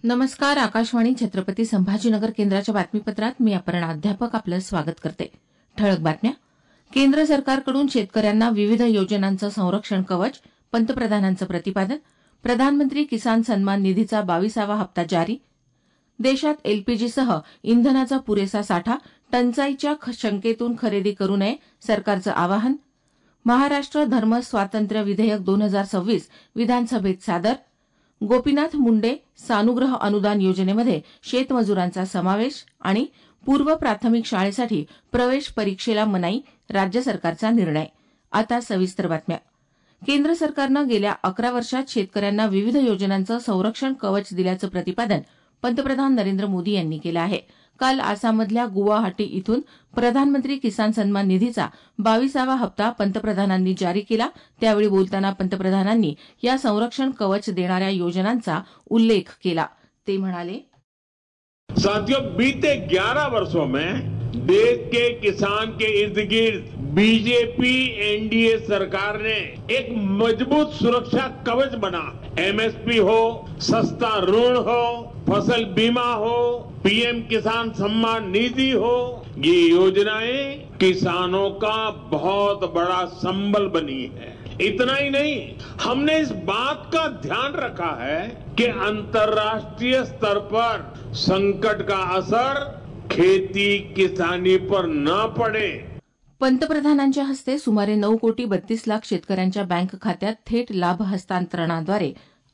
नमस्कार. आकाशवाणी छत्रपती संभाजीनगर केंद्राच्या बातमीपत्रात मी अपर्णा अध्यापक आपलं स्वागत करते. ठळक बातम्या. केंद्र सरकारकडून शेतकऱ्यांना विविध योजनांचं संरक्षण कवच, पंतप्रधानांचं प्रतिपादन. प्रधानमंत्री किसान सन्मान निधीचा 22वा हप्ता जारी. देशात एलपीजीसह इंधनाचा पुरेसा साठा, टंचाईच्या शंकेतून खरेदी करू नये, सरकारचं आवाहन. महाराष्ट्र धर्म स्वातंत्र्य विधेयक 2026 विधानसभेत सादर. गोपीनाथ मुंडे सानुग्रह अनुदान योजनेमध्ये शेतमजुरांचा समावेश. आणि पूर्व प्राथमिक शाळेसाठी प्रवेश परीक्षेला मनाई, राज्य सरकारचा निर्णय. आता सविस्तर बातम्या. केंद्र सरकारनं गेल्या 11 वर्षात शेतकऱ्यांना विविध योजनांचं संरक्षण कवच दिल्याचं प्रतिपादन पंतप्रधान नरेंद्र मोदी यांनी केलं आहे. काल आसाममधल्या गुवाहाटी इथून प्रधानमंत्री किसान सन्मान निधीचा 22वा हप्ता पंतप्रधानांनी जारी केला. त्यावेळी बोलताना पंतप्रधानांनी या संरक्षण कवच देणाऱ्या योजनांचा उल्लेख केला. ते म्हणाले, साथियों, बीते 11 वर्षों में देश के किसान के इर्द गिर्द बीजेपी एनडीए सरकार ने एक मजबूत सुरक्षा कवच बना. एमएसपी हो, सस्ता ऋण हो, फसल बीमा हो, पीएम किसान सम्मान निधि हो, ये योजनाएं किसानों का बहुत बड़ा संबल बनी है. इतना ही नहीं, हमने इस बात का ध्यान रखा है कि अंतर्राष्ट्रीय स्तर पर संकट का असर खेती किसानी पर न पड़े. पंतप्रधानांच्या हस्ते सुमारे 9 कोटी 32 लाख शेतकऱ्यांच्या बँक खात्यात थेट लाभ हस्तांतरणाद्वारे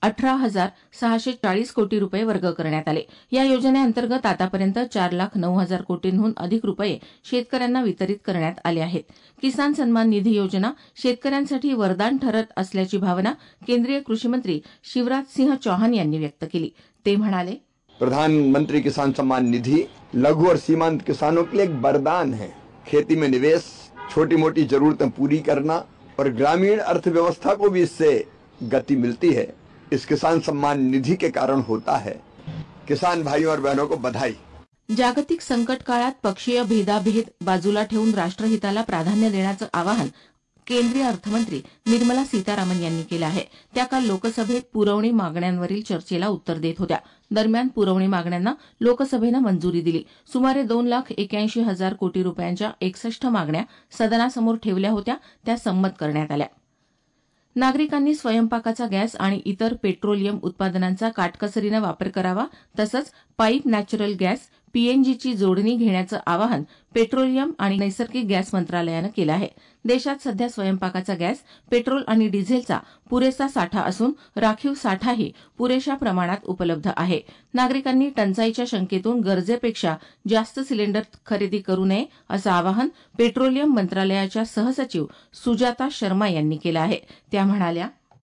18,640 कोटी रुपये वर्ग करण्यात आले. या योजनेअंतर्गत आतापर्यंत 4,09,000 कोटींहून अधिक रुपये शेतकऱ्यांना वितरित करण्यात आले आहेत. किसान सन्मान निधी योजना शेतकऱ्यांसाठी वरदान ठरत असल्याची भावना केंद्रीय कृषी मंत्री शिवराज सिंह चौहान यांनी व्यक्त केली. ते म्हणाले, प्रधानमंत्री किसान सम्मान निधि लघु और सीमांत किसानों के लिए एक वरदान है. खेती में निवेश, छोटी मोटी जरूरतें पूरी करना और ग्रामीण अर्थव्यवस्था को भी इससे गति मिलती है. इस किसान सम्मान निधि के कारण होता है. किसान भाइयों और बहनों को बधाई. जागतिक संकट काळात पक्षीय भेदाभेद बाजूला ठेवून राष्ट्रहिताला प्राधान्य देण्याचं आवाहन केंद्रीय अर्थमंत्री निर्मला सीतारामन यांनी केलं आहे. त्या काल लोकसभेत पुरवणी मागण्यांवरील चर्चेला उत्तर देत होत्या. दरम्यान पुरवणी मागण्यांना लोकसभेनं मंजुरी दिली. सुमारे 2,81,000 कोटी रुपयांच्या 61 मागण्या सदनासमोर ठेवल्या होत्या, त्या संमत करण्यात आल्या. नागरिकांनी स्वयंपाकाचा गॅस आणि इतर पेट्रोलियम उत्पादनांचा काटकसरीनं वापर करावा. तसंच पाईप नॅचरल गॅस पीएनजीची जोडणी घेण्याचं आवाहन पेट्रोलियम आणि नैसर्गिक गॅस मंत्रालयानं केलं आहे. देशात सध्या स्वयंपाकाचा गॅस, पेट्रोल आणि डिझेलचा पुरेसा साठा असून राखीव साठाही पुरेशा प्रमाणात उपलब्ध आहे. नागरिकांनी टंचाईच्या शंकेतून गरजेपेक्षा जास्त सिलेंडर खरेदी करू नये असं आवाहन पेट्रोलियम मंत्रालयाच्या सहसचिव सुजाता शर्मा यांनी केलं आहे. त्या म्हणाल्या,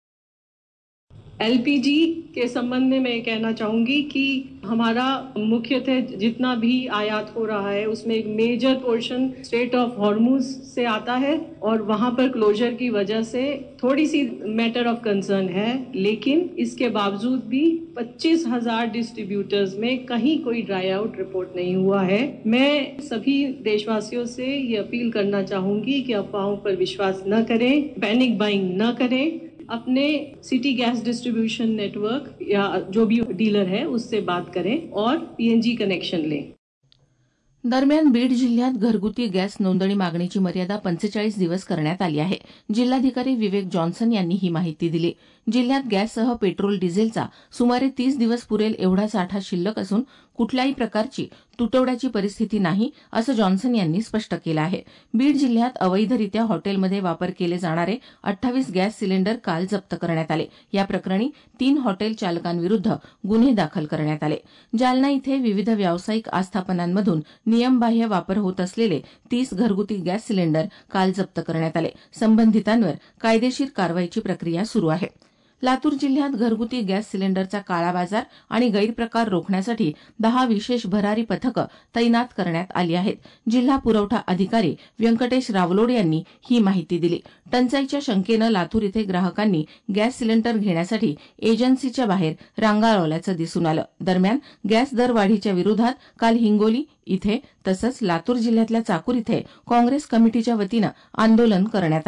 एलपीजी के संबंध में मैं कहना चाहूंगी कि हमारा मुख्यतः जितना भी आयात हो रहा है उसमें एक major portion strait of Hormuz से आता है और वहां पर क्लोजर की वजह से थोड़ी सी मैटर ऑफ कंसर्न है. लेकिन इसके बावजूद भी 25,000 डिस्ट्रीब्यूटर्स में कहीं कोई ड्राई आउट रिपोर्ट नहीं हुआ है. मैं सभी देशवासियों से ये अपील करना चाहूंगी कि अफवाहों पर विश्वास न करें, पैनिक बाइंग न करें. अपने सिटी गैस डिस्ट्रीब्यूशन नेटवर्क या जो भी डीलर है उससे बात करें और पीएनजी कनेक्शन लें. दरम्यान बीड जिल्ह्यात घरगुती गॅस नोंदणी मागणीची मर्यादा 45 दिवस करण्यात आली आहे. जिल्हाधिकारी विवेक जॉन्सन यांनी ही माहिती दिली. जिल्ह्यात गॅससह पेट्रोल डिझेलचा सुमारे 30 दिवस पुरेल एवढा साठा शिल्लक असून कुठल्याही प्रकारची तुटवड्याची परिस्थिती नाही, असं जॉन्सन यांनी स्पष्ट केलं आहे. बीड जिल्ह्यात अवैधरित्या हॉटेलमध्ये वापर केले जाणारे 28 गॅस सिलेंडर काल जप्त करण्यात आले. या प्रकरणी 3 हॉटेल चालकांविरुद्ध गुन्हे दाखल करण्यात आले. जालना इथे विविध व्यावसायिक आस्थापनांमधून नियमबाह्य वापर होत असलेले 30 घरगुती गॅस सिलेंडर काल जप्त करण्यात आले. संबंधितांवर कायदेशीर कारवाईची प्रक्रिया सुरू आहे. लातूर जिल्ह्यात घरगुती गॅस सिलेंडरचा काळाबाजार आणि गैरप्रकार रोखण्यासाठी 10 विशेष भरारी पथकं तैनात करण्यात आली आहेत. जिल्हा पुरवठा अधिकारी व्यंकटेश रावलोड यांनी ही माहिती दिली. टंचाईच्या शंकेनं लातूर इथे ग्राहकांनी गॅस सिलेंडर घेण्यासाठी एजन्सीच्या बाहेर रांगा लावल्याचं दिसून आलं. दरम्यान गॅस दरवाढीच्या विरोधात काल हिंगोली इथे तसंच लातूर जिल्ह्यातल्या चाकूर इथे काँग्रेस कमिटीच्या वतीनं आंदोलन करण्यात आलं.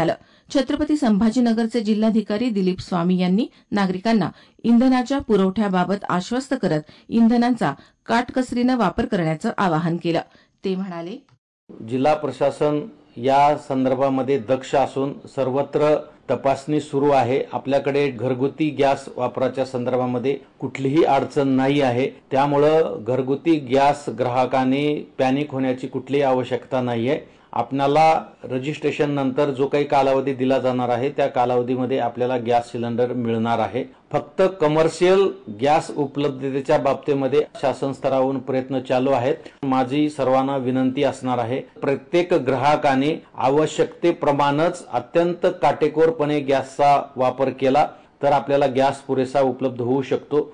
छत्रपती संभाजीनगरचे जिल्हाधिकारी दिलीप स्वामी यांनी नागरिकांना इंधनाच्या पुरवठ्याबाबत आश्वस्त करत इंधनांचा काटकसरीनं वापर करण्याचं आवाहन केलं. ते म्हणाले, जिल्हा प्रशासन या संदर्भामध्ये दक्ष असून सर्वत्र तपासणी सुरू आहे. आपल्याकडे घरगुती गॅस वापराच्या संदर्भामध्ये कुठलीही अडचण नाही आहे. त्यामुळं घरगुती गॅस ग्राहकांनी पॅनिक होण्याची कुठलीही आवश्यकता नाहीये. आपल्याला रजिस्ट्रेशन नंतर जो काही कालावधी दिला जाणार आहे त्या कालावधीमध्ये आपल्याला गॅस सिलेंडर मिळणार आहे. फक्त कमर्शियल गॅस उपलब्धतेच्या बाबतीमध्ये शासन स्तरावरून प्रयत्न चालू आहेत. माझी सर्वांना विनंती असणार आहे, प्रत्येक ग्राहकाने आवश्यकतेप्रमाणेच अत्यंत काटेकोरपणे गॅसचा वापर केला तर आपल्याला गॅस पुरेसा उपलब्ध होऊ शकतो.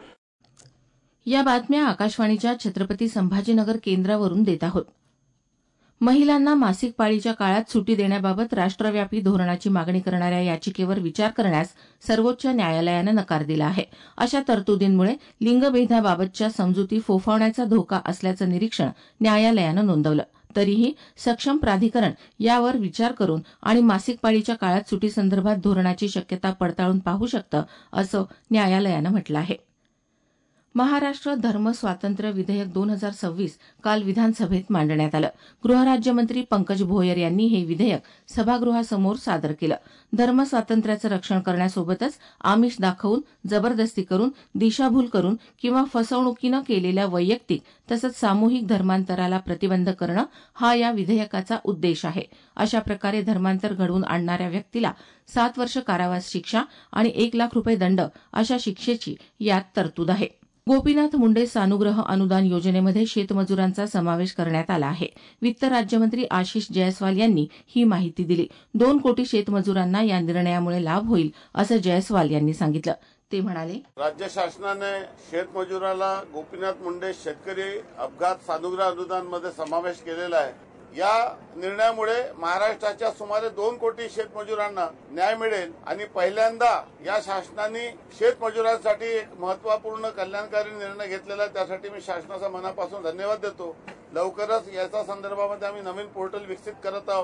या बातम्या आकाशवाणीच्या छत्रपती संभाजीनगर केंद्रावरून देत आहोत. महिलांना मासिक पाळीच्या काळात सुटी देण्याबाबत राष्ट्रव्यापी धोरणाची मागणी करणाऱ्या याचिकेवर विचार करण्यास सर्वोच्च न्यायालयानं नकार दिला आहे. अशा तरतुदींमुळे लिंगभेदाबाबतच्या समजुती फोफावण्याचा धोका असल्याचं निरीक्षण न्यायालयानं नोंदवलं. तरीही सक्षम प्राधिकरण यावर विचार करून आणि मासिक पाळीच्या काळात सुटीसंदर्भात धोरणाची शक्यता पडताळून पाहू शकतं, असं न्यायालयानं म्हटलं आहे. महाराष्ट्र धर्म स्वातंत्र्य विधेयक 2026 काल विधानसभेत मांडण्यात आलं. गृहराज्यमंत्री पंकज भोयर यांनी हे विधेयक सभागृहासमोर सादर केलं. धर्म स्वातंत्र्याचं रक्षण करण्यासोबतच आमिष दाखवून, जबरदस्ती करून, दिशाभूल करून किंवा फसवणुकीनं केलेल्या वैयक्तिक तसंच सामूहिक धर्मांतराला प्रतिबंध करणं हा या विधेयकाचा उद्देश आहे. अशा प्रकारे धर्मांतर घडवून आणणाऱ्या व्यक्तीला 7 वर्ष कारावास शिक्षा आणि 1 लाख रुपये दंड अशा शिक्षेची यात तरतूद आहे. गोपीनाथ मुंडे सानुग्रह अनुदान योजनेमध्ये शेतमजुरांचा समावेश करण्यात आला आहे. वित्त राज्यमंत्री आशिष जयस्वाल यांनी ही माहिती दिली. 2 कोटी शेतमजुरांना या निर्णयामुळे लाभ होईल असं जयस्वाल यांनी सांगितलं. ते म्हणाले, राज्य शासनाने शेतमजुराला गोपीनाथ मुंडे शेतकरी अपघात सानुग्रह अनुदानमध्ये समावेश केलेला आहे. या निर्णयामुळे महाराष्ट्राच्या सुमारे 2 कोटी शेतमजुरांना न्याय मिळेल आणि पहिल्यांदा या शासनाने शेतमजुरांसाठी एक महत्वपूर्ण कल्याणकारी निर्णय घेतलेला आहे. त्यासाठी मी शासनाचा मनापासून धन्यवाद देतो. लवकरच याच्या संदर्भामध्ये आम्ही नवीन पोर्टल विकसित करत आहोत.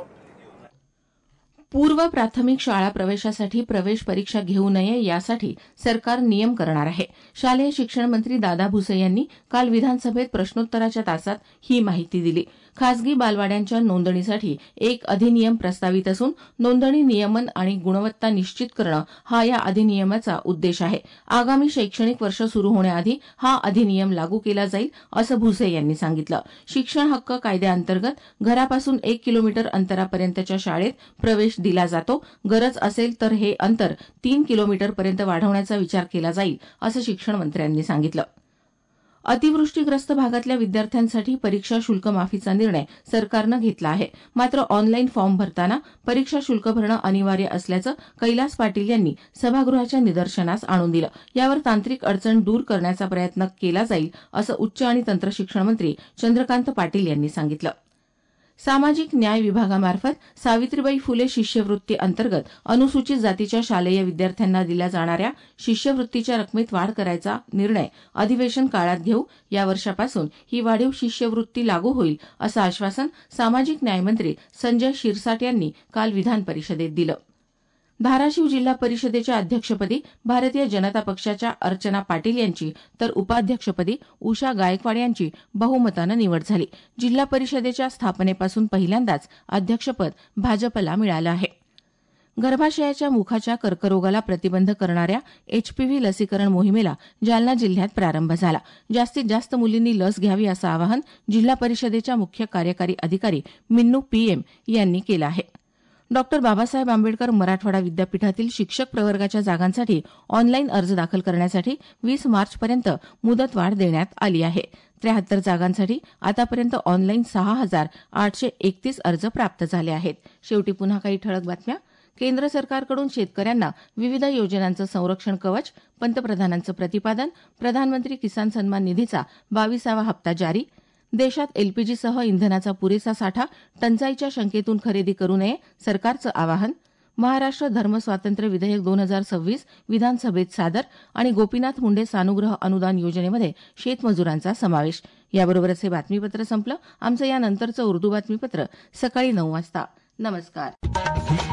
पूर्व प्राथमिक शाळा प्रवेशासाठी प्रवेश परीक्षा घेऊ नये यासाठी सरकार नियम करणार आहे. शालेय शिक्षण मंत्री दादा भुसे यांनी काल विधानसभेत प्रश्नोत्तराच्या तासात ही माहिती दिली. खासगी बालवाड्यांच्या नोंदणीसाठी एक अधिनियम प्रस्तावित असून नोंदणी नियमन आणि गुणवत्ता निश्चित करणं हा या अधिनियमाचा उद्देश आहे. आगामी शैक्षणिक वर्ष सुरू होण्याआधी हा अधिनियम लागू केला जाईल असं भुसे यांनी सांगितलं. शिक्षण हक्क कायद्याअंतर्गत घरापासून 1 किलोमीटर अंतरापर्यंतच्या शाळेत प्रवेश दिला जातो. गरज असेल तर हे अंतर 3 किलोमीटरपर्यंत वाढवण्याचा विचार केला जाईल असं शिक्षण मंत्र्यांनी सांगितलं. अतिवृष्टीग्रस्त भागातल्या विद्यार्थ्यांसाठी परीक्षा शुल्क माफीचा निर्णय सरकारनं घेतला आहे. मात्र ऑनलाईन फॉर्म भरताना परीक्षा शुल्क भरणं अनिवार्य असल्याचं कैलास पाटील यांनी सभागृहाच्या निदर्शनास आणून दिलं. यावर तांत्रिक अडचण दूर करण्याचा प्रयत्न केला जाईल असं उच्च आणि तंत्रशिक्षण मंत्री चंद्रकांत पाटील यांनी सांगितलं. सामाजिक न्याय विभागामार्फत सावित्रीबाई फुले शिष्यवृत्ती अंतर्गत अनुसूचित जातीच्या शालेय विद्यार्थ्यांना दिल्या जाणाऱ्या शिष्यवृत्तीच्या रकमेत वाढ करायचा निर्णय अधिवेशन काळात घेऊ. या वर्षापासून ही वाढीव शिष्यवृत्ती लागू होईल असं आश्वासन सामाजिक न्यायमंत्री संजय शिरसाट यांनी काल विधान परिषदेत दिलं. धाराशिव जिल्हा परिषदेच्या अध्यक्षपदी भारतीय जनता पक्षाच्या अर्चना पाटील यांची तर उपाध्यक्षपदी उषा गायकवाड यांची बहुमतानं निवड झाली. जिल्हा परिषदेच्या स्थापनेपासून पहिल्यांदाच अध्यक्षपद भाजपला मिळालं आहे. गर्भाशयाच्या मुखाच्या कर्करोगाला प्रतिबंध करणाऱ्या HPV लसीकरण मोहिमेला जालना जिल्ह्यात प्रारंभ झाला. जास्तीत जास्त मुलींनी लस घ्यावी असं आवाहन जिल्हा परिषदेच्या मुख्य कार्यकारी अधिकारी मिन्नू PM यांनी केलं आहे. डॉ. बाबासाहेब आंबेडकर मराठवाडा विद्यापीठातील शिक्षक प्रवर्गाच्या जागांसाठी ऑनलाईन अर्ज दाखल करण्यासाठी 20 मार्चपर्यंत मुदतवाढ देण्यात आली आहे. 73 जागांसाठी आतापर्यंत ऑनलाईन 6,831 अर्ज प्राप्त झाले आहेत. शेवटी पुन्हा काही ठळक बातम्या. केंद्र सरकारकडून शेतकऱ्यांना विविध योजनांचं संरक्षण कवच, पंतप्रधानांचं प्रतिपादन. प्रधानमंत्री किसान सन्मान निधीचा 22वा हप्ता जारी. देशात LPGसह इंधनाचा पुरेसा साठा, टंचाईच्या शंकेतून खरेदी करू नये, सरकारचं आवाहन. महाराष्ट्र धर्म स्वातंत्र्य विधेयक 2026 विधानसभेत सादर आणि गोपीनाथ मुंडे सानुग्रह अनुदान योजनेमध्ये शेतमजुरांचा समावेश. याबरोबरच हे बातमीपत्र संपलं. आमचं यानंतरचं उर्दू बातमीपत्र सकाळी 9 वाजता. नमस्कार.